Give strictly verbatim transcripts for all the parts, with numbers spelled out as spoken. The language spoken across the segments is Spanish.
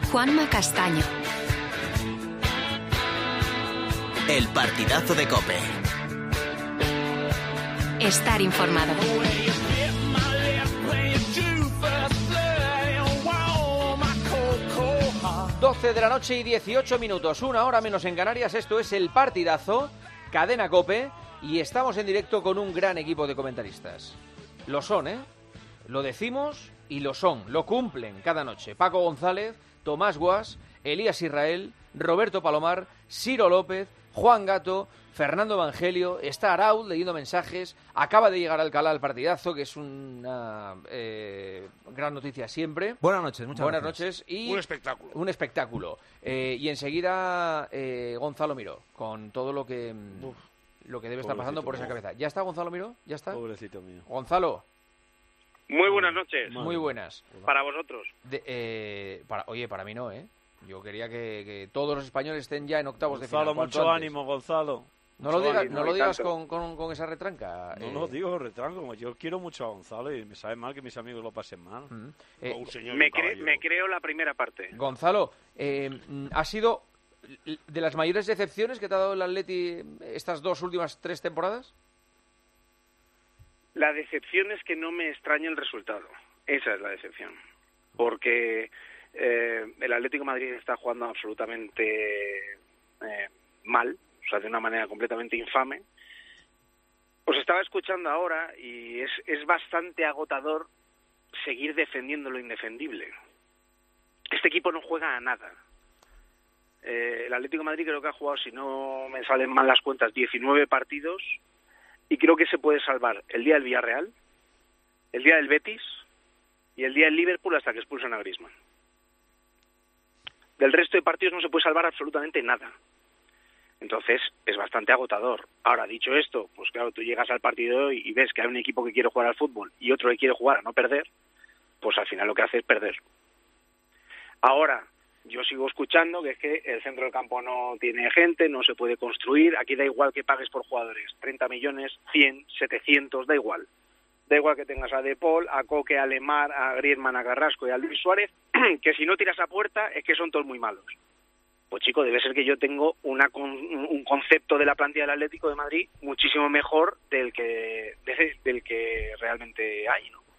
Juanma Castaño. El partidazo de COPE. Estar informado. doce de la noche y dieciocho minutos, una hora menos en Canarias. Esto es El Partidazo, Cadena COPE, y estamos en directo con un gran equipo de comentaristas. Lo son, ¿eh? Lo decimos y lo son, lo cumplen cada noche. Paco González, Tomás Guas, Elías Israel, Roberto Palomar, Ciro López, Juan Gato, Fernando Evangelio, está Arauz leyendo mensajes, acaba de llegar Alcalá al Partidazo, que es una eh, gran noticia siempre. Buenas noches, muchas Buenas gracias. noches. Y un espectáculo. Un espectáculo. Eh, y enseguida eh, Gonzalo Miró, con todo lo que, Uf, lo que debe estar pasando por esa cabeza. ¿Ya está Gonzalo Miró? ¿Ya está? Pobrecito mío. Gonzalo. Muy buenas noches. Muy buenas. Para vosotros. De, eh, para, oye, para mí no, ¿eh? Yo quería que, que todos los españoles estén ya en octavos Gonzalo, de final. mucho antes. ánimo, Gonzalo. No lo digas, ánimo, no lo digas tanto. con, con, con esa retranca. No eh. lo digo retranco, yo quiero mucho a Gonzalo y me sabe mal que mis amigos lo pasen mal. Mm. Eh, oh, señor, me, cre me creo la primera parte. Gonzalo, eh, ha sido de las mayores decepciones que te ha dado el Atleti estas dos últimas tres temporadas. La decepción es que no me extraña el resultado. Esa es la decepción. Porque eh, el Atlético de Madrid está jugando absolutamente eh, mal, o sea, de una manera completamente infame. Os estaba escuchando ahora y es, es bastante agotador seguir defendiendo lo indefendible. Este equipo no juega a nada. Eh, el Atlético de Madrid creo que ha jugado, si no me salen mal las cuentas, diecinueve partidos, y creo que se puede salvar el día del Villarreal, el día del Betis y el día del Liverpool hasta que expulsan a Griezmann. Del resto de partidos no se puede salvar absolutamente nada. Entonces, es bastante agotador. Ahora, dicho esto, pues claro, tú llegas al partido de hoy y ves que hay un equipo que quiere jugar al fútbol y otro que quiere jugar a no perder, pues al final lo que hace es perder. Ahora, yo sigo escuchando que es que el centro del campo no tiene gente, no se puede construir, aquí da igual que pagues por jugadores, treinta millones, cien, setecientos, da igual. Da igual que tengas a De Paul, a Coque, a Lemar, a Griezmann, a Carrasco y a Luis Suárez, que si no tiras a puerta es que son todos muy malos. Pues chico, debe ser que yo tengo una con, un concepto de la plantilla del Atlético de Madrid muchísimo mejor del que de, del que realmente hay, ¿no?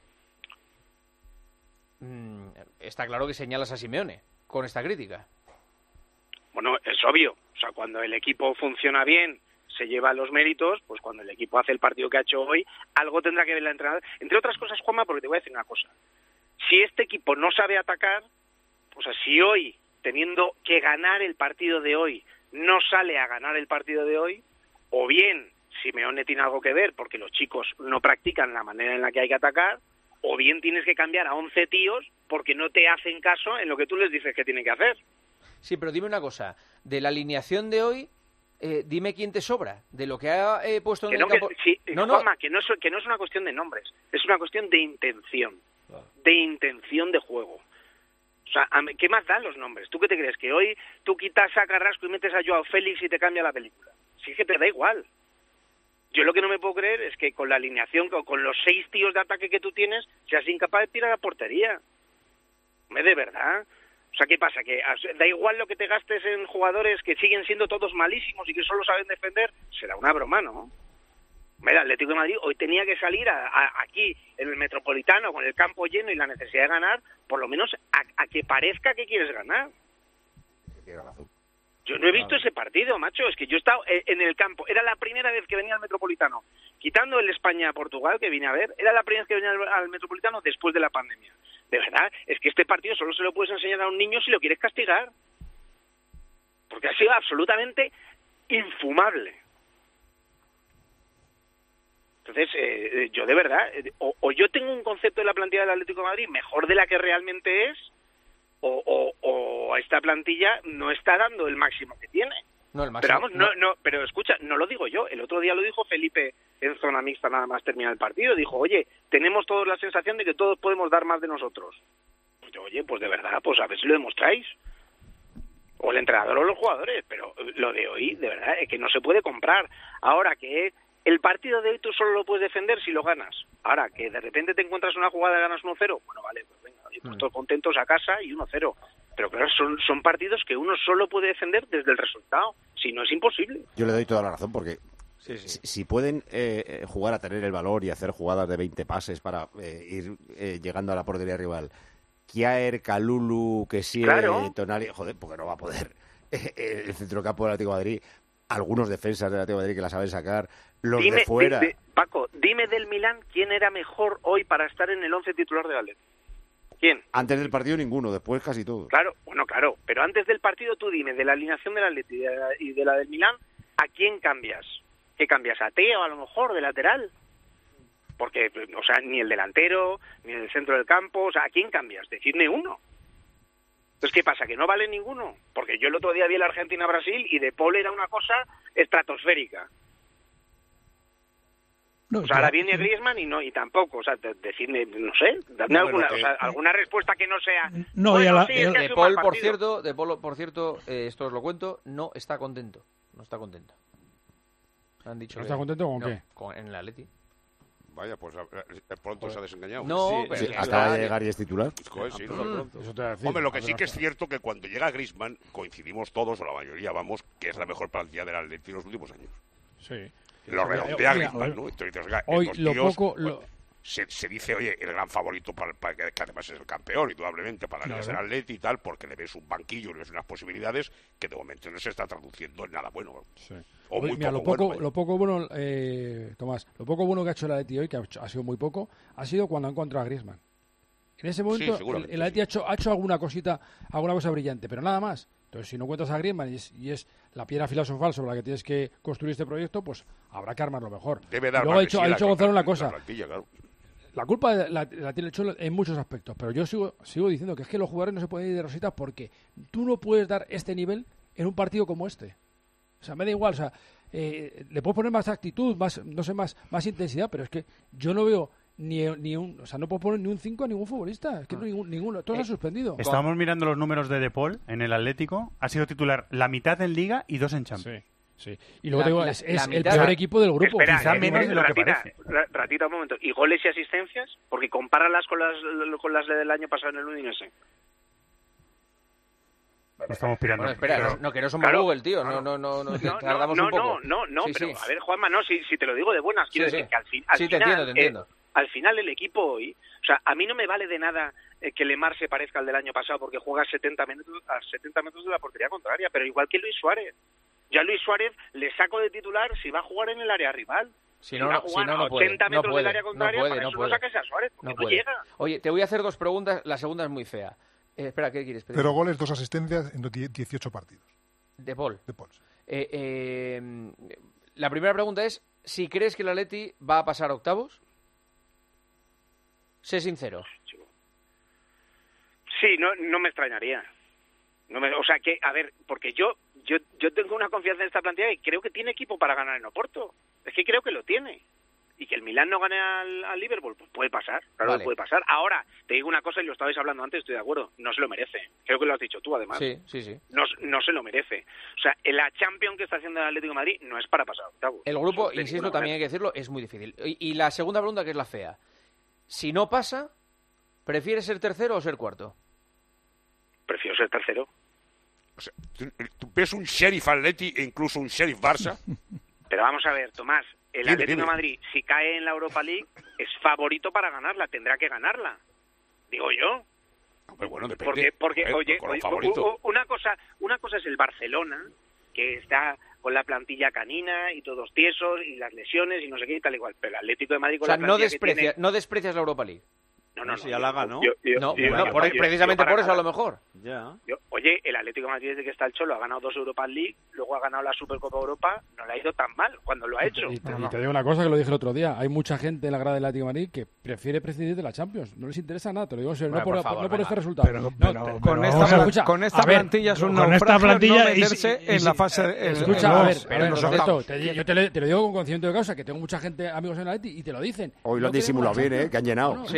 Mm, está claro que señalas a Simeone con esta crítica. Bueno, es obvio. O sea, cuando el equipo funciona bien, se lleva los méritos, pues cuando el equipo hace el partido que ha hecho hoy, algo tendrá que ver la entrenadora. Entre otras cosas, Juanma, porque te voy a decir una cosa. Si este equipo no sabe atacar, o sea, si hoy, teniendo que ganar el partido de hoy, no sale a ganar el partido de hoy, o bien Simeone tiene algo que ver porque los chicos no practican la manera en la que hay que atacar, o bien tienes que cambiar a once tíos porque no te hacen caso en lo que tú les dices que tienen que hacer. Sí, pero dime una cosa, de la alineación de hoy, eh, dime quién te sobra, de lo que ha eh, puesto en que el no, campo... Que, sí, no, Juanma, no. que no, es, que no es una cuestión de nombres, es una cuestión de intención, de intención de juego. O sea, ¿qué más dan los nombres? ¿Tú qué te crees? ¿Que hoy tú quitas a Carrasco y metes a Joao Félix y te cambia la película? Sí, que te da igual. Yo lo que no me puedo creer es que con la alineación, o con los seis tíos de ataque que tú tienes, seas incapaz de tirar a portería. ¿Me de verdad? O sea, ¿qué pasa? ¿Que da igual lo que te gastes en jugadores que siguen siendo todos malísimos y que solo saben defender? Será una broma, ¿no? Mira, el Atlético de Madrid hoy tenía que salir a, a, aquí, en el Metropolitano, con el campo lleno y la necesidad de ganar, por lo menos a, a que parezca que quieres ganar. Yo no he visto ese partido, macho. Es que yo he estado en el campo. Era la primera vez que venía al Metropolitano. Quitando el España-Portugal que vine a ver, era la primera vez que venía al, al Metropolitano después de la pandemia. De verdad, es que este partido solo se lo puedes enseñar a un niño si lo quieres castigar. Porque ha sido absolutamente infumable. Entonces, eh, yo de verdad, eh, o, o yo tengo un concepto de la plantilla del Atlético de Madrid mejor de la que realmente es, o, o, o esta plantilla no está dando el máximo que tiene. No, el máximo. Pero vamos, no, no, pero escucha, no lo digo yo. El otro día lo dijo Felipe en zona mixta nada más terminar el partido. Dijo, oye, tenemos todos la sensación de que todos podemos dar más de nosotros. Pues yo, oye, pues de verdad, pues a ver si lo demostráis. O el entrenador o los jugadores. Pero lo de hoy, de verdad, es que no se puede comprar. Ahora que El partido de hoy tú solo lo puedes defender si lo ganas. Ahora, que de repente te encuentras una jugada y ganas uno cero, bueno, vale, pues venga, oye, pues todos contentos a casa y uno cero. Pero claro, son, son partidos que uno solo puede defender desde el resultado. Si no, es imposible. Yo le doy toda la razón porque Sí, sí. si, si pueden eh, jugar a tener el valor y hacer jugadas de veinte pases para eh, ir eh, llegando a la portería rival, Kjaer, Kalulu, Kessie, Claro. Tonali, joder, porque no va a poder eh, el centrocampo del Atlético de Madrid, algunos defensas del Atlético de Madrid que la saben sacar, los Dime, de fuera. de- de- Paco, dime del Milán quién era mejor hoy para estar en el once titular del Atlético. ¿Quién? Antes del partido ninguno, después casi todos. Claro, bueno, claro, pero antes del partido tú dime, de la alineación del Atlético y de la, y de la del Milán, ¿a quién cambias? ¿Qué cambias? ¿A Teo a lo mejor, de lateral? Porque, o sea, ni el delantero, ni el centro del campo, o sea, ¿a quién cambias? Decidme uno. Entonces, ¿qué pasa? ¿Que no vale ninguno? Porque yo el otro día vi el Argentina-Brasil y De Paul era una cosa estratosférica. No, O sea, ahora claro. viene Griezmann y no, y tampoco, o sea, de- decidme, no sé, dame No, alguna, pero o sea, que- alguna respuesta que no sea... No, y a bueno, la- sí, y es a- que ha De sido un Paul, mal por partido. cierto, de Paul, por cierto, eh, esto os lo cuento, no está contento. No está contento. Han dicho ¿No que- está contento con no, qué? con- en el Atleti. Vaya, pues eh, pronto se ha desengañado. No, Sí, pero Sí, que acaba está- de llegar y es titular. Joder, sí, Ah, ¿no? pronto. Eso te voy a decir. Hombre, lo A que ver, sí no que es sé. cierto que cuando llega Griezmann, coincidimos todos, o la mayoría, vamos, que es la mejor plantilla del Atleti en los últimos años. Sí. Lo Oye, redondea oye, Griezmann, oye, ¿no? Entonces, oiga, Hoy estos lo tíos, poco... bueno, Lo... se, se dice, oye, el gran favorito para, para que, que además es el campeón, indudablemente, para Claro. ser Atleti y tal, porque le ves un banquillo, le ves unas posibilidades que de momento no se está traduciendo en nada bueno. Sí. O Hoy, muy mira, poco lo poco, bueno, vaya. lo poco bueno, eh, Tomás, lo poco bueno que ha hecho el Atleti hoy, que ha, hecho- ha sido muy poco, ha sido cuando ha encontrado a Griezmann. En ese momento, el, seguramente, el Atleti sí. ha hecho, ha hecho alguna cosita, alguna cosa brillante, pero nada más. Entonces, si no encuentras a Griezmann y es, y es la piedra filosofal sobre la que tienes que construir este proyecto, pues habrá que armarlo mejor. Debe Y dar luego más ha dicho, de ha sí la- dicho Gonzalo una la cosa. plantilla, claro. La culpa la, la tiene el Cholo en muchos aspectos, pero yo sigo, sigo diciendo que es que los jugadores no se pueden ir de rositas porque tú no puedes dar este nivel en un partido como este. O sea, me da igual, o sea, eh, le puedo poner más actitud, más, no sé, más, más intensidad, pero es que yo no veo ni, ni un, o sea, no puedo poner ni un cinco a ningún futbolista, es que no, ningún, ninguno, todos Eh, han suspendido. Estábamos mirando los números de De Paul en el Atlético. Ha sido titular la mitad en Liga y dos en Champions. Sí, sí. Y luego La- te digo, la- es, la es el mitad- peor equipo del grupo. Espera, quizá eh, menos de lo que ratita, parece. ra- ratita, un momento. ¿Y goles y asistencias? Porque compáralas con las, con las del año pasado en el Udinese. Lo estamos pirando. Bueno, espera, Pero- no, no, que no somos Claro. Google, tío. No, no, no, no, No, tardamos no, un poco. no, no, no, Sí, pero sí. a ver, Juanma, no, si, si te lo digo de buenas, quiero Sí, decir sí. que al, fin, al Sí, te final, entiendo, te eh, entiendo. al final el equipo hoy, o sea, a mí no me vale de nada eh, que Lemar se parezca al del año pasado porque juega setenta minutos, a setenta metros de la portería contraria, pero igual que Luis Suárez. Ya Luis Suárez le saco de titular si va a jugar en el área rival. Si no, va a no, si jugar no, no a puede. ochenta No metros puede, del área no contraria, puede, para no eso puede. no saques a Suárez, porque No no, puede. llega. Oye, te voy a hacer dos preguntas. La segunda es muy fea. Eh, espera, ¿qué quieres pedir? Cero goles, dos asistencias en die- dieciocho partidos. De Paul. De Paul. Eh, eh, la primera pregunta es si crees que el Atleti va a pasar a octavos. Sé sincero. Sí, no, no me extrañaría. No me, o sea que, a ver, porque yo, yo, yo tengo una confianza en esta plantilla y creo que tiene equipo para ganar en Oporto. Es que creo que lo tiene. Y que el Milán no gane al, al Liverpool, pues puede pasar, claro Vale. que puede pasar. Ahora, te digo una cosa y lo estabais hablando antes, estoy de acuerdo, no se lo merece. Creo que lo has dicho tú, además. Sí, sí, sí. No, no se lo merece. O sea, la Champions que está haciendo el Atlético de Madrid no es para pasar a octavos. El grupo, Eso de insisto, ninguna también hay manera. que decirlo, es muy difícil. Y, y la segunda pregunta, que es la fea. Si no pasa, ¿prefieres ser tercero o ser cuarto? Prefiero ser tercero. O sea, ¿tú, tú ves un Sheriff Atleti e incluso un Sheriff Barça? Pero vamos a ver, Tomás, el Dime, Atlético dime. de Madrid, si cae en la Europa League, es favorito para ganarla, tendrá que ganarla. Digo yo. Hombre, bueno, depende. Porque, porque Joder, oye, con los oye, favoritos. u- u- una cosa, una cosa es el Barcelona, que está con la plantilla canina y todos tiesos y las lesiones y no sé qué y tal igual, pero el Atlético de Madrid con O sea, la no, plantilla que desprecia, tiene... no desprecias la Europa League. No, no, no. Si ya la ganó. yo- yo- No, yo- bueno, yo- por- yo- precisamente yo para por eso a nada. lo mejor. Ya. Yo- oye, el Atlético de Madrid desde que está el Cholo ha ganado dos Europa League, luego ha ganado la Supercopa Europa, no le ha ido tan mal cuando lo ha hecho. Y te, y te digo una cosa que lo dije el otro día. Hay mucha gente en la grada del Atlético de Madrid que prefiere prescindir de la Champions. No les interesa nada, te lo digo en serio. No Bueno, por, por favor, no por venga. este resultado. Pero- No, pero- te- pero con vamos esta, a ver, escucha, con esta a ver, plantilla es un con esta naufragio plantilla no y si- meterse y en si- la fase de- en- escucha, en a los- ver, en a ver, los Roberto, octavos. te, yo te lo, te lo digo con conocimiento de causa, que tengo mucha gente, amigos en el Atleti, y te lo dicen. Hoy lo No han queremos disimulado la bien, ¿eh? Champions. Que han llenado. No, no, Sí, ya está.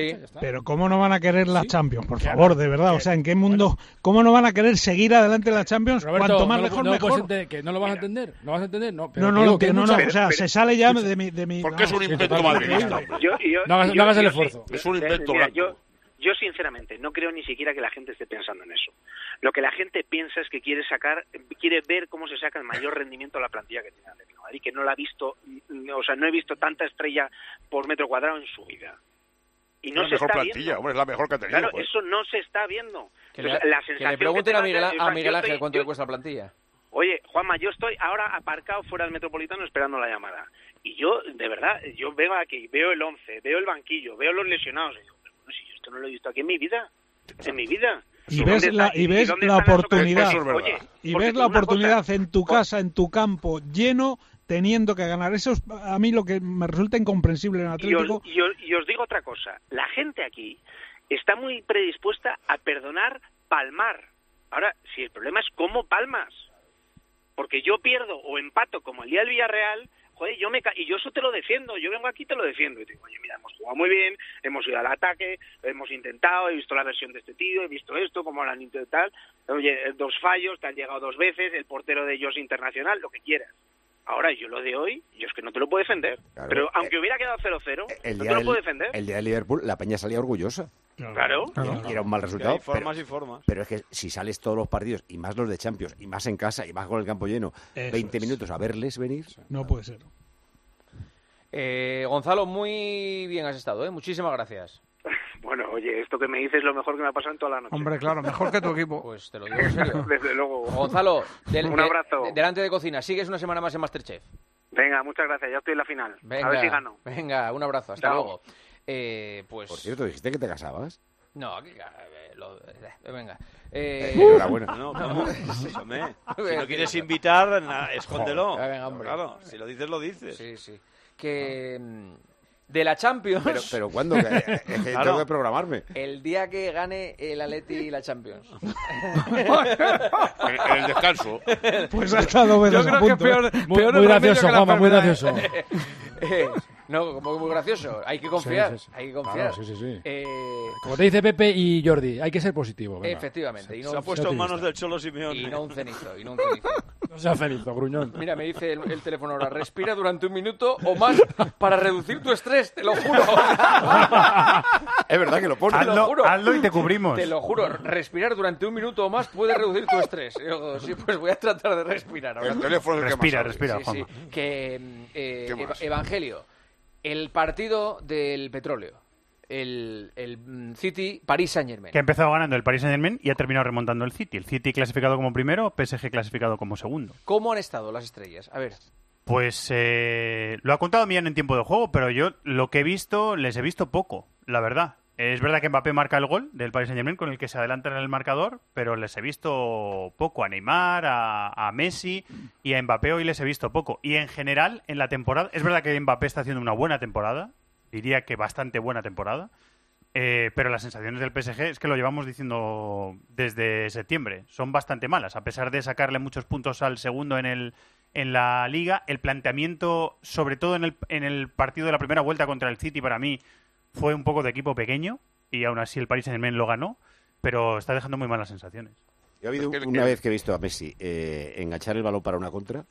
Pero ¿cómo no van a querer la Champions? Por favor, de verdad. O sea, ¿en qué mundo? ¿Cómo no van a querer seguir adelante la Champions? Roberto, Cuanto más no lo- lejos, no lo puedes mejor. entender, que no lo vas a entender. ¿No vas a entender? No, pero No, no, digo lo que que hay no, no. mucha- O sea, se sale ya de mi... De mi Porque es un sí, invento totalmente. madridista. Yo, yo, No hagas- yo- no hagas el yo- esfuerzo. yo- Es un yo- invento mira, blanco. yo, yo, sinceramente, no creo ni siquiera que la gente esté pensando en eso. Lo que la gente piensa es que quiere sacar, quiere ver cómo se saca el mayor rendimiento a la plantilla que tiene Atlético de Madrid, que no la ha visto, o sea, no he visto tanta estrella por metro cuadrado en su vida. Y no Es la se mejor está plantilla, viendo. hombre, es la mejor que ha tenido. Claro, pues. eso no se está viendo. Que le, Entonces, la que sensación le pregunten te a da- Miguel, o a sea, Miguel yo Ángel estoy- cuánto yo- le cuesta la plantilla. Oye, Juanma, yo estoy ahora aparcado fuera del Metropolitano esperando la llamada. Y yo, de verdad, yo veo aquí, veo el once, veo el banquillo, veo los lesionados. Y digo, pero bueno, si yo esto no lo he visto aquí en mi vida. En mi vida. Y ¿Dónde ves está- la, y ves dónde la están las oportunidad. ocasiones? Oye, Y porque ves te la digo una oportunidad cosa, en tu casa, en tu campo, lleno, teniendo que ganar. Eso es a mí lo que me resulta incomprensible en Y os, Atlético. y os- y os digo otra cosa. La gente aquí está muy predispuesta a perdonar palmar. Ahora, si el problema es cómo palmas. Porque yo pierdo o empato como el día del Villarreal, joder, yo me ca- y yo eso te lo defiendo, yo vengo aquí y te lo defiendo. Y te digo, oye, mira, hemos jugado muy bien, hemos ido al ataque, hemos intentado, he visto la versión de este tío, he visto esto, cómo lo han intentado tal. Oye, dos fallos, te han llegado dos veces, el portero de ellos internacional, lo que quieras. Ahora, yo lo de hoy, yo es que no te lo puedo defender. Claro. Pero aunque hubiera quedado cero cero, El no día, te lo del, puedo defender. el día de Liverpool, la peña salía orgullosa. Claro. Y era un mal resultado. hay formas pero, y formas. pero es que si sales todos los partidos, y más los de Champions, y más en casa, y más con el campo lleno, Eso veinte es. minutos a verles venir. No puede ser. Eh, Gonzalo, muy bien has estado, ¿eh? Muchísimas gracias. Bueno, oye, esto que me dices es lo mejor que me ha pasado en toda la noche. Hombre, claro, mejor que tu equipo. Pues te lo digo en serio. Desde luego. Gonzalo, del- Un de- abrazo. de- delante de cocina, sigues una semana más en Masterchef. Venga, muchas gracias, ya estoy en la final. Venga, A ver si gano. venga, un abrazo, hasta Chao. luego. Eh, pues Por cierto, dijiste que te casabas. no, que- eh, lo- eh, venga. Eh, Enhorabuena. No, ¿cómo? Escúchame. Si no quieres invitar, na- escóndelo. Joder, venga, hombre. Claro, si lo dices, lo dices. Sí, sí. Que mm, de la Champions. Pero, pero ¿cuándo? Que, es que Claro. tengo que programarme. El día que gane el Atleti y la Champions. En, en el descanso. Pues ha estado Yo veces a creo que punto. peor, ¿eh? Muy, peor muy el remedio gracioso, que la Juanma, muy enfermedad, gracioso. Eh, no, como muy gracioso. Hay que confiar. Sí, sí, sí. Hay que confiar. Claro, sí, sí, sí. Eh, Como te dice Pepe y Jordi, hay que ser positivo. venga. efectivamente. Y no, Se ha un- puesto en optimista. manos del Cholo Simeone. y no un cenizo. Y no un cenizo. No sea feliz, gruñón. Mira, me dice el, el teléfono ahora, respira durante un minuto o más para reducir tu estrés, te lo juro. Es verdad que lo pone. Te lo Hazlo, juro. hazlo y te cubrimos. Te lo juro, respirar durante un minuto o más puede reducir tu estrés. Yo, sí, pues voy a tratar de respirar ahora. El teléfono es el que Respira, más sabe. respira, Sí, sí. Juanma. Que, mm, eh, ¿Qué Eva- más? Evangelio, el partido del petróleo, el, el mm, City París Saint Germain. Que ha empezado ganando el Paris Saint-Germain y ha terminado remontando el City. El City clasificado como primero, P S G clasificado como segundo. ¿Cómo han estado las estrellas? A ver, Pues eh, lo ha contado Millán en tiempo de juego, pero yo lo que he visto, les he visto poco, la verdad. Es verdad que Mbappé marca el gol del Paris Saint-Germain con el que se adelanta en el marcador, pero les he visto poco a Neymar, a, a Messi y a Mbappé hoy les he visto poco. Y en general, en la temporada, es verdad que Mbappé está haciendo una buena temporada, diría que bastante buena temporada, eh, pero las sensaciones del P S G es que lo llevamos diciendo desde septiembre, son bastante malas, a pesar de sacarle muchos puntos al segundo en el en la Liga. El planteamiento, sobre todo en el, en el partido de la primera vuelta contra el City, para mí fue un poco de equipo pequeño y aún así el Paris Saint-Germain lo ganó, pero está dejando muy malas sensaciones. Yo he habido Es que- una que- vez que he visto a Messi eh, enganchar el balón para una contra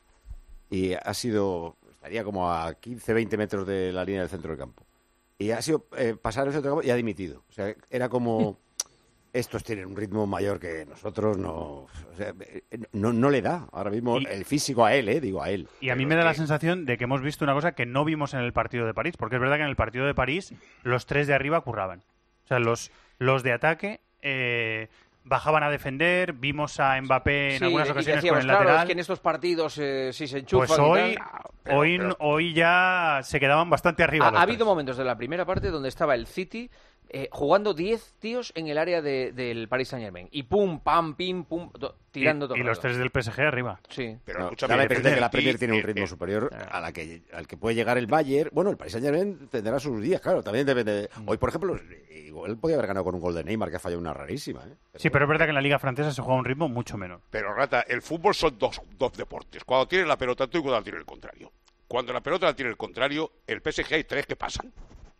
y ha sido, estaría como a quince, veinte metros de la línea del centro del campo. Y ha sido eh, pasar el centro del campo y ha dimitido. O sea, era como, estos tienen un ritmo mayor que nosotros, no, o sea, eh, no, no le da ahora mismo Y- el físico a él, eh, digo a él. Y a mí Pero me da es la que- sensación de que hemos visto una cosa que no vimos en el partido de París, porque es verdad que en el partido de París los tres de arriba curraban. O sea, los, los de ataque eh, bajaban a defender, vimos a Mbappé en sí, algunas y ocasiones decíamos, con el claro, lateral. es que en estos partidos eh, si se enchufan Pues y hoy, tal, pero- hoy, pero- hoy ya se quedaban bastante arriba. Ha, los ha habido tres. momentos de la primera parte donde estaba el City eh, jugando diez tíos en el área de- del Paris Saint-Germain. Y pum, pam, pim, pum, do- tirando todo y, y el los rato. tres del P S G arriba. Sí. Pero No, escúchame, da la impresión de que la y- Premier tiene un eh, ritmo eh, superior a la que, al que puede llegar el Bayern. Bueno, el Paris Saint-Germain tendrá sus días, claro. También depende. de- Hoy, por ejemplo, igual podía haber ganado con un gol de Neymar que ha fallado una rarísima. ¿eh? Sí, pero es verdad que en la Liga Francesa se juega a un ritmo mucho menor. Pero, Rata, el fútbol son dos, dos deportes. Cuando tiene la pelota tú y cuando la tiene el contrario. Cuando la pelota la tiene el contrario, el P S G hay tres que pasan.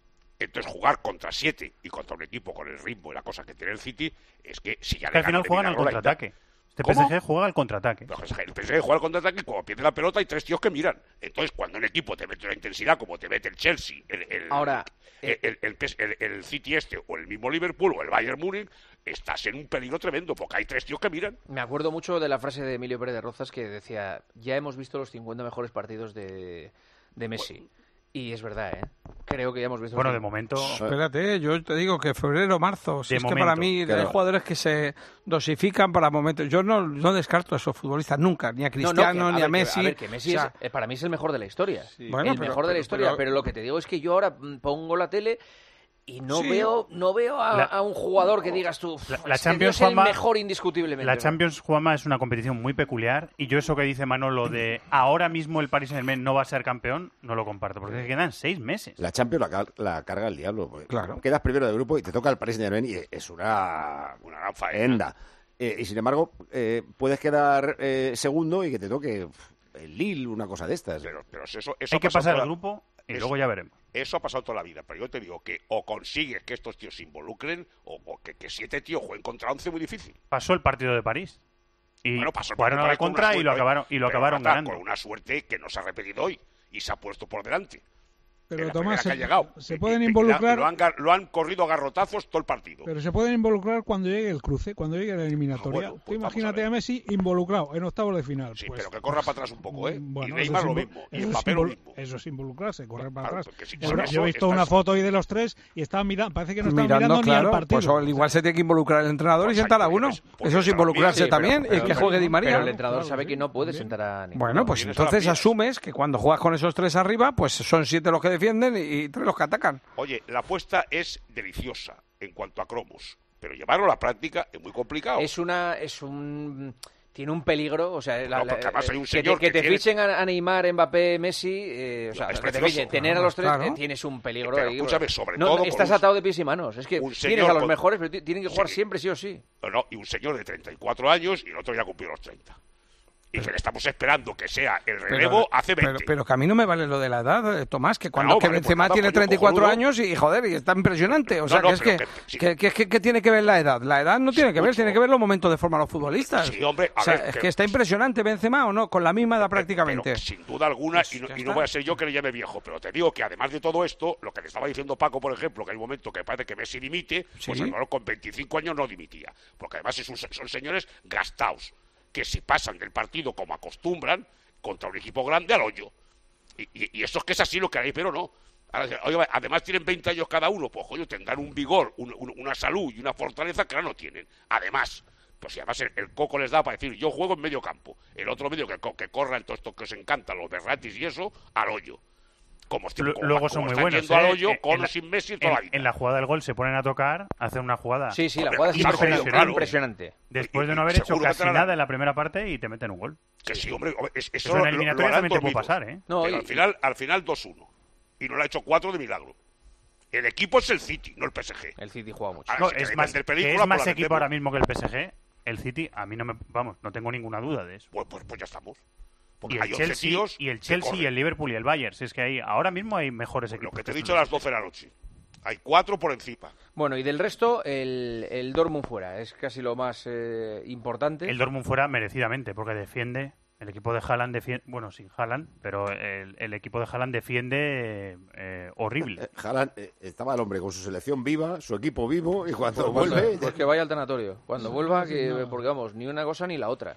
Entonces jugar contra siete y contra un equipo con el ritmo y la cosa que tiene el City es que si ya que al final juegan al contraataque. Este ¿Cómo? P S G juega al contraataque. No, el P S G juega al contraataque y cuando pierde la pelota hay tres tíos que miran. Entonces, cuando un equipo te mete una intensidad como te mete el Chelsea, el, el, Ahora, el, el, el, el, el City este, o el mismo Liverpool, o el Bayern Múnich, estás en un peligro tremendo, porque hay tres tíos que miran. Me acuerdo mucho de la frase de Emilio Pérez de Rozas que decía, ya hemos visto los cincuenta mejores partidos de, de Messi. Bueno. Y es verdad, ¿eh? Creo que ya hemos visto... Bueno, de momento... Espérate, yo te digo que febrero, marzo... Si es momento, que para mí claro. hay jugadores que se dosifican para momentos... Yo no, no descarto a esos futbolistas nunca, ni a Cristiano, no, no, que, ni a, a ver, Messi... Que, a ver, que Messi o sea, es, para mí es el mejor de la historia. Sí. Bueno, el pero, mejor de la pero, historia, pero, pero lo que te digo es que yo ahora pongo la tele... Y no sí. veo no veo a, la, a un jugador que digas tú, la, la es Champions, que es el Juanma, mejor indiscutiblemente. La Champions, Juanma, es una competición muy peculiar y yo eso que dice Manolo de ahora mismo el Paris Saint-Germain no va a ser campeón, no lo comparto, porque quedan seis meses. La Champions la, la carga el diablo. Claro. Quedas primero de grupo y te toca el Paris Saint-Germain y es una, una gran faena. Eh, y sin embargo, eh, puedes quedar eh, segundo y que te toque el Lille, una cosa de estas. Pero, pero eso, eso Hay que pasar el la... grupo y eso, luego ya veremos. Eso ha pasado toda la vida, pero yo te digo que o consigues que estos tíos se involucren o, o que, que siete tíos jueguen contra once muy difícil. Pasó el partido de París. Y bueno, pasó jugaron a la contra y lo acabaron, y lo acabaron Marta, ganando. Con una suerte que no se ha repetido hoy y se ha puesto por delante. Pero la Tomás, que ha se, llegado. se Y, pueden y, involucrar... Lo han, lo han corrido a garrotazos todo el partido. Pero se pueden involucrar cuando llegue el cruce, cuando llegue la eliminatoria. Ah, bueno, pues Tú imagínate a, a Messi involucrado en octavos de final. Sí, pues, pero que corra para atrás un poco, ¿eh? Bueno, y Neymar lo mismo, y Mbappé lo mismo. Eso es involucrarse, correr para claro, atrás. Si yo, eso, yo he visto una foto hoy de los tres y estaban mirando, parece que no estaban mirando, mirando claro, ni al partido. Pues igual se tiene que involucrar el entrenador pues y sentar a uno. Pues Eso es involucrarse sí, también pero, pero, y que pero, juegue Di María. Pero el entrenador claro, sabe sí, que no puede también. sentar a ninguno. Bueno, pues entonces asumes que cuando juegas con esos tres arriba, pues son siete los que defienden y tres los que atacan. Oye, la apuesta es deliciosa en cuanto a cromos, pero llevarlo a la práctica es muy complicado. Es una es un tiene un peligro, o sea, la, no, porque además hay un que señor te, que que te tiene... fichen a, a Neymar, Mbappé, Messi, eh, o sea, es que te precioso. fichen, tener a los tres Claro. eh, tienes un peligro. Pero ahí, escúchame, sobre no, todo estás un, atado de pies y manos. Es que tienes a los con... mejores, pero tienen que jugar sí. siempre sí o sí. No, no, y un señor de treinta y cuatro años y el otro ya cumplió los treinta. Y que le estamos esperando que sea el relevo pero, hace veinte. Pero, pero que a mí no me vale lo de la edad, Tomás, que cuando no, que vale, Benzema pues nada, tiene pues yo treinta y cuatro cojonudo. años y, joder, y está impresionante. O sea, no, no, que es que, que, sí. que, que, que, que tiene que ver la edad. La edad no tiene sí, que ver, mucho. tiene que ver los momentos de forma de los futbolistas. Sí, hombre, a o sea, ver, es que- que está impresionante Benzema o no, con la misma edad prácticamente. Pero, sin duda alguna, Pues y, no, ya y no está. voy a ser yo que le llame viejo, pero te digo que además de todo esto, lo que le estaba diciendo Paco, por ejemplo, que hay un momento que parece que Messi dimite, Sí. pues a lo mejor con veinticinco años no dimitía. Porque además es un- son señores gastados, que si pasan del partido como acostumbran, contra un equipo grande al hoyo. Y, y, y eso es que es así lo que hay, pero no. Ahora, oye, además tienen veinte años cada uno, pues coño, tendrán un vigor, un, un, una salud y una fortaleza que ahora no tienen. Además, pues si además el, el coco les da para decir, yo juego en medio campo, el otro medio que, que corran todo esto que os encanta, los Berratis y eso, al hoyo. Como, L- como, Luego como son muy están buenos. yendo al ¿eh? hoyo, En con la- o sin Messi toda en, la vida. en la jugada del gol se ponen a tocar, hacen una jugada. Sí, sí, la Hombre, jugada es claro, impresionante. claro. impresionante. Después de Y- no y haber hecho seguro que casi te la- nada en la primera parte y te meten un gol. Que sí, hombre, es, eso, Eso en lo- la lo eliminatoria harán también te puede dormidos. pasar, ¿eh? No, Pero y- al final, al final dos uno. Y no lo ha hecho cuatro de milagro. El equipo es el City, no el P S G. El City juega mucho. Ahora, No, si es queréis más, vender que película, es pues más la equipo vendemos. ahora mismo que el P S G. El City, a mí no me... Vamos, no tengo ninguna duda de eso. Pues, pues, pues ya estamos. Porque Y hay el once Chelsea, tíos y el que Chelsea y corren. el Liverpool y el Bayern. Si es que hay, ahora mismo hay mejores Lo equipos. que te he que dicho a estos las doce de la noche. Hay cuatro por encima. Bueno, y del resto, el, el Dortmund fuera. Es casi lo más eh, importante. El Dortmund fuera merecidamente, porque defiende. El equipo de Haaland defiende. Bueno, sin Haaland, pero el, el equipo de Haaland defiende eh, horrible. Eh, Haaland, eh, estaba el hombre con su selección viva, su equipo vivo, y cuando Pues, vuelve... pues que vaya al tanatorio. Cuando vuelva, que porque vamos, ni una cosa ni la otra.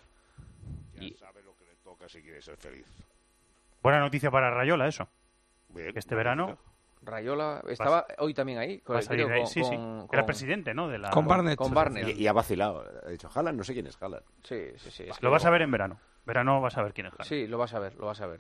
Ya Y- sabe lo que le toca si quiere ser feliz. Buena noticia para Rayola, eso. Bien, Que este verano Rayola estaba hoy también ahí. Con va a el salir creo, de ahí. con- Sí, sí. con- Era con- presidente, ¿no? De la... Con Barnett. Con Barnett. Y, y ha vacilado. Ha dicho, Haaland, no sé quién es Haaland. Sí, sí, sí. es que Lo vas a ver en verano. Verano vas a ver quién es Haaland. Sí, lo vas a ver, lo vas a ver.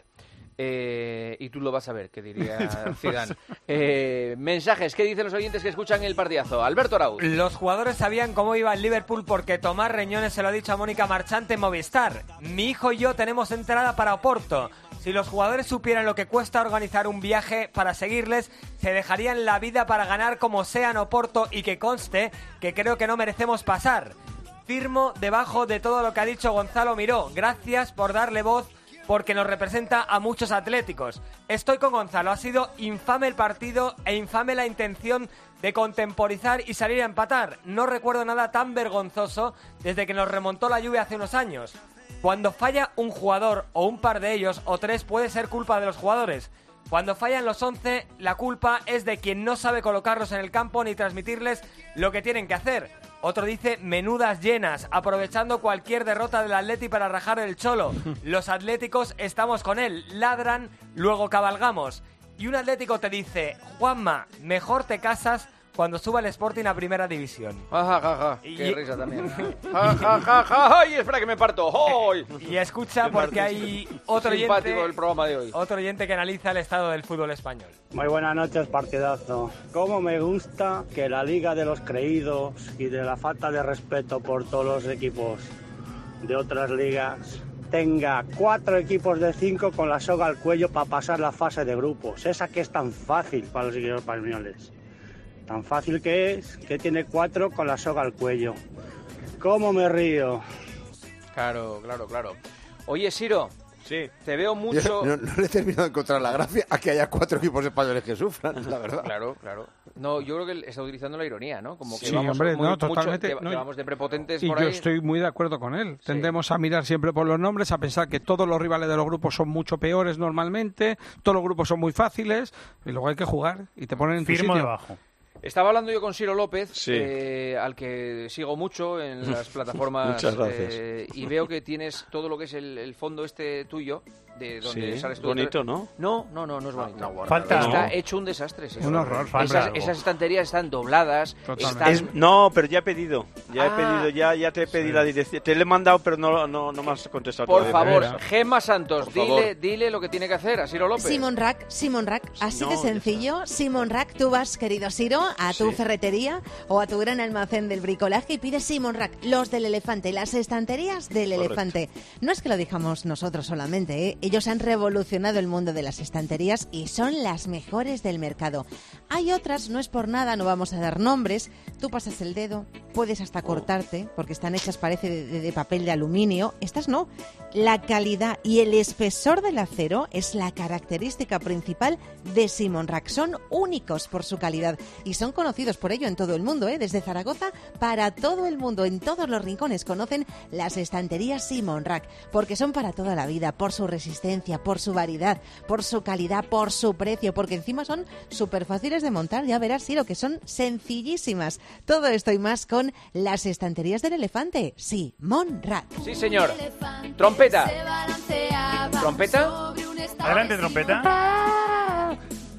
Eh, y tú lo vas a ver, que diría Zidane. Eh, mensajes, ¿qué dicen los oyentes que escuchan el partidazo? Alberto Arauz. Los jugadores sabían cómo iba el Liverpool porque Tomás Reñones se lo ha dicho a Mónica Marchante en Movistar. Mi hijo y yo tenemos entrada para Oporto. Si los jugadores supieran lo que cuesta organizar un viaje para seguirles, se dejarían la vida para ganar como sea en Oporto y que conste que creo que no merecemos pasar. Firmo debajo de todo lo que ha dicho Gonzalo Miró. Gracias por darle voz porque nos representa a muchos atléticos. Estoy con Gonzalo, ha sido infame el partido e infame la intención de contemporizar y salir a empatar. No recuerdo nada tan vergonzoso desde que nos remontó la Juve hace unos años. Cuando falla un jugador o un par de ellos o tres puede ser culpa de los jugadores. Cuando fallan los once, la culpa es de quien no sabe colocarlos en el campo ni transmitirles lo que tienen que hacer. Otro dice menudas llenas, aprovechando cualquier derrota del Atleti para rajar el cholo. Los atléticos estamos con él, ladran, luego cabalgamos. Y un atlético te dice, Juanma, mejor te casas cuando suba el Sporting a Primera División. Ja, ja, ja. Qué risa también. Ja, ja, ja, ja. ¡Ay, espera que me parto! ¡Ay! Y escucha porque hay otro simpático oyente, el programa de hoy. otro oyente que analiza el estado del fútbol español. Muy buenas noches, partidazo. Cómo me gusta que la Liga de los Creídos y de la falta de respeto por todos los equipos de otras ligas tenga cuatro equipos de cinco con la soga al cuello para pasar la fase de grupos. Esa que es tan fácil para los equipos españoles. Tan fácil que es, que tiene cuatro con la soga al cuello. ¿Cómo me río? Claro, claro, claro. Oye, Siro, sí. te veo mucho... Yo no, no le he terminado de encontrar la gracia a que haya cuatro equipos españoles que sufran, la verdad. Claro, claro. No, yo creo que está utilizando la ironía, ¿no? Como que Sí, vamos hombre, muy, no, mucho, totalmente. que, no, que vamos de prepotentes y por yo ahí. estoy muy de acuerdo con él. Tendemos a mirar siempre por los nombres, a pensar que todos los rivales de los grupos son mucho peores normalmente, todos los grupos son muy fáciles, y luego hay que jugar y te ponen en tu Firmo sitio. debajo. Estaba hablando yo con Ciro López, Sí. eh, al que sigo mucho en las plataformas. Muchas gracias. eh, y veo que tienes todo lo que es el, el fondo este tuyo, de donde Sí, sales tú. bonito, ¿no? No, no, no, no es bonito. Falta, Está ¿no? hecho un desastre. sí. Un horror, falta Esas, algo. esas estanterías están dobladas. Totalmente. Están... Es- no, pero ya he pedido. Ya Ah. he pedido, ya, ya te he pedido la dirección. Te le he mandado, pero no, no, no me has contestado Por todavía. favor, Mira. Gemma Santos, Por dile, favor. dile lo que tiene que hacer a Ciro López. Simon Rack, Simon Rack, así No, de ya sencillo. Simon Rack, tú vas, querido Siro, a tu Sí. ferretería o a tu gran almacén del bricolaje y pides Simon Rack, los del elefante, las estanterías del Correcto. elefante. No es que lo dijamos nosotros solamente, ¿eh? Ellos han revolucionado el mundo de las estanterías y son las mejores del mercado. Hay otras, no es por nada, no vamos a dar nombres. Tú pasas el dedo, puedes hasta cortarte, porque están hechas, parece, de, de- de papel de aluminio. Estas no. La calidad y el espesor del acero es la característica principal de Simon Rack. Son únicos por su calidad y son conocidos por ello en todo el mundo, ¿eh? Desde Zaragoza para todo el mundo, en todos los rincones conocen las estanterías Simon Rack, porque son para toda la vida, por su resistencia, por su variedad, por su calidad, por su precio, porque encima son súper fáciles de montar. Ya verás, Siro, que son sencillísimas. Todo esto y más con las estanterías del elefante Simon Rack. Sí, señor. Trompeta. Trompeta. Adelante, trompeta.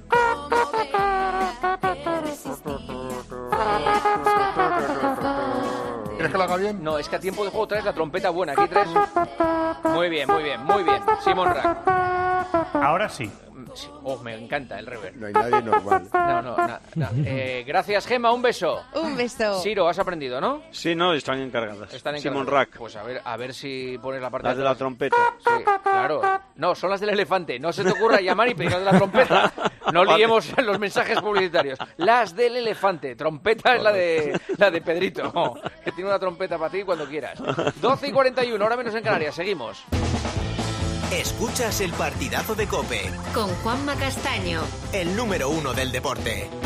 ¿Quieres que lo haga bien? No, es que a tiempo de juego traes la trompeta buena. Aquí traes... Muy bien, muy bien, muy bien. Simon Rack. Ahora sí. Sí. Oh, me encanta el reverb. No hay nadie normal. No, no, no. no. Eh, gracias, Gemma. Un beso. Un beso. Siro, has aprendido, ¿no? Sí, no, están encargadas. Están Simon encargadas. Rack. Pues a ver, a ver si pones la parte Las de la atrás. trompeta. Sí, claro. No, son las del elefante. No se te ocurra llamar y pedir las de la trompeta. No Vale. liemos los mensajes publicitarios. Las del elefante. Trompeta es la de la de Pedrito, que tiene una trompeta para ti cuando quieras. doce y cuarenta y uno, hora menos en Canarias. Seguimos. Escuchas el partidazo de COPE, Con Juanma Castaño. el número uno del deporte.